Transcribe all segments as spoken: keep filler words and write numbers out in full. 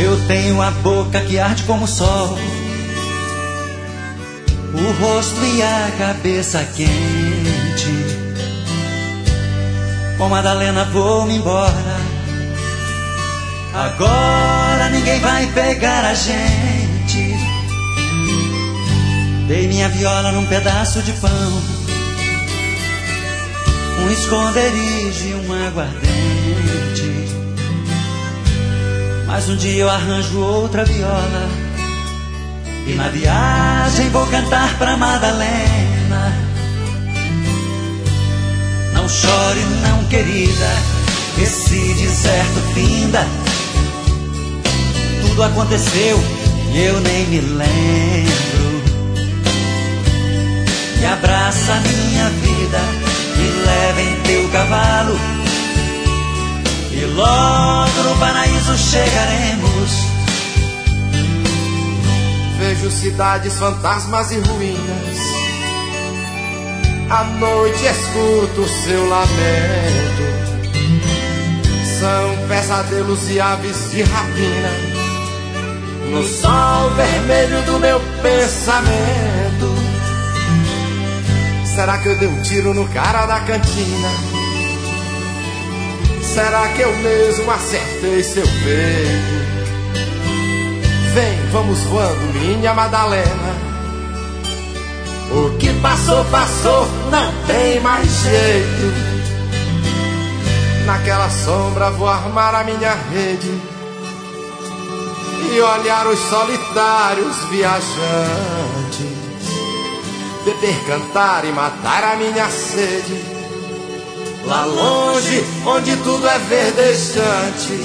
Eu tenho a boca que arde como o sol, o rosto e a cabeça quente. Com Madalena vou-me embora. Agora ninguém vai pegar a gente. Dei minha viola num pedaço de pão, um esconderijo e um aguardente. Mas um dia eu arranjo outra viola e na viagem vou cantar pra Madalena. Não chore não, querida, esse deserto finda. Tudo aconteceu e eu nem me lembro. Me abraça minha vida, me leva em teu cavalo e logo no paraíso chegaremos. Vejo cidades, fantasmas e ruínas. À noite escuto seu lamento. São pesadelos e aves de rapina no sol vermelho do meu pensamento. Será que eu dei um tiro no cara da cantina? Será que eu mesmo acertei seu peito? Vem, vamos voando, minha Madalena. O que passou, passou, não tem mais jeito. Naquela sombra vou armar a minha rede e olhar os solitários viajantes, beber, cantar e matar a minha sede. Lá longe, onde tudo é verdejante.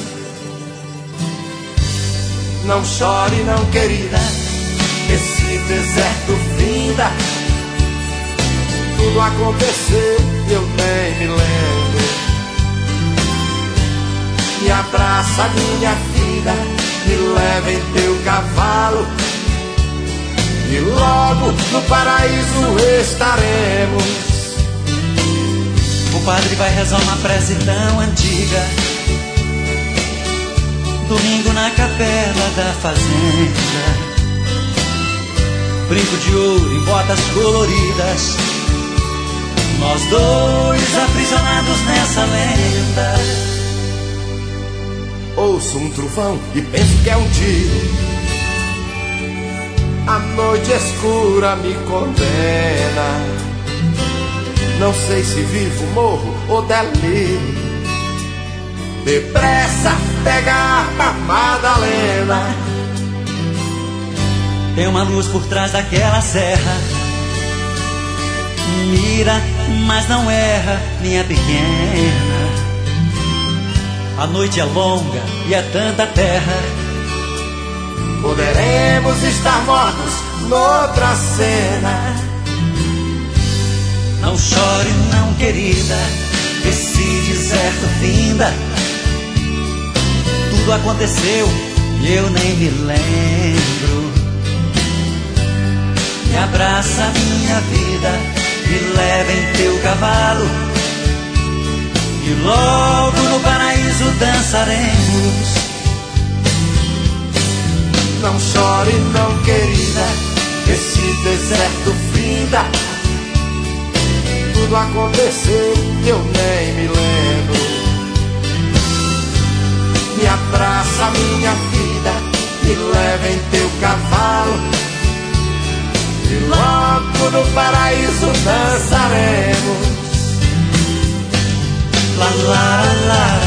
Não chore não, querida, esse deserto finda. Tudo aconteceu e eu nem me lembro. Me abraça minha vida, me leva em teu cavalo e logo no paraíso estaremos. O padre vai rezar uma prece tão antiga, domingo na capela da fazenda. Brinco de ouro e botas coloridas, nós dois aprisionados nessa lenda. Ouço um trovão e penso que é um tiro. A noite escura me condena. Não sei se vivo, morro ou delírio. Depressa, pega a arma, Madalena. Tem uma luz por trás daquela serra. Mira, mas não erra, minha pequena. A noite é longa e é tanta terra. Poderemos estar mortos noutra cena. Não chore não, querida, esse deserto finda. Tudo aconteceu e eu nem me lembro. Me abraça minha vida, me leva em teu cavalo e logo no paraíso dançaremos. Não chore não, querida, esse deserto finda. Tudo aconteceu e eu nem me lembro. Me abraça minha vida, me leva em teu cavalo e logo no paraíso dançaremos. La la la la.